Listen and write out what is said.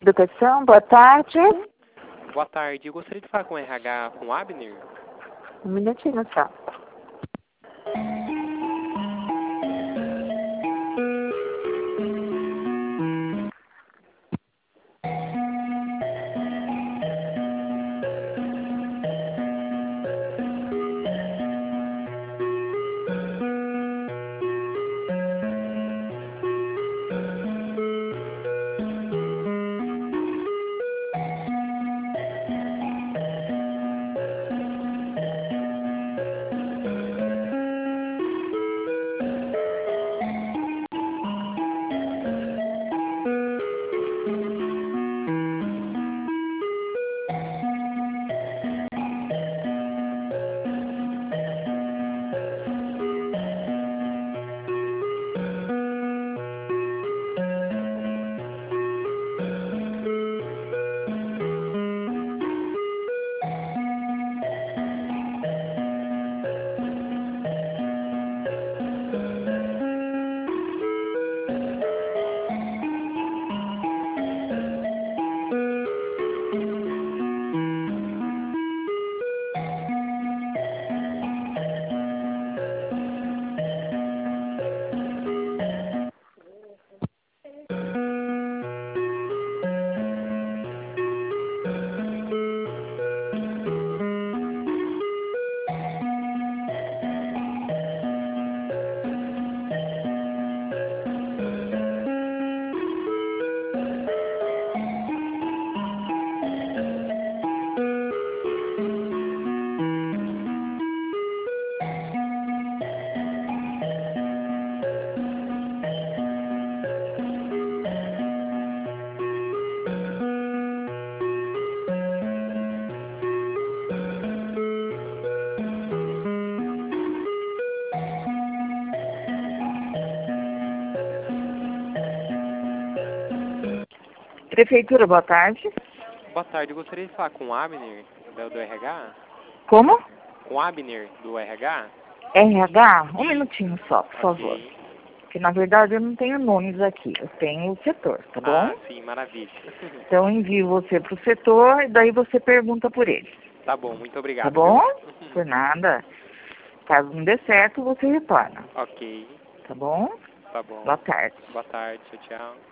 Educação, boa tarde. Boa tarde, eu gostaria de falar com o RH, com o Abner. Um minutinho só. Prefeitura, boa tarde. Boa tarde, eu gostaria de falar com o Abner, do RH. Como? Com o Abner, do RH. RH? Um minutinho só, por favor. Ok. Porque, na verdade, eu não tenho nomes aqui. Eu tenho o setor, tá bom? Ah, sim, maravilha. Então, eu envio você pro setor e daí você pergunta por ele. Tá bom, muito obrigado. Tá bom? Viu? Por nada. Caso não dê certo, você retorna. Ok, Tá bom? tá bom. Boa tarde. Boa tarde, tchau, tchau.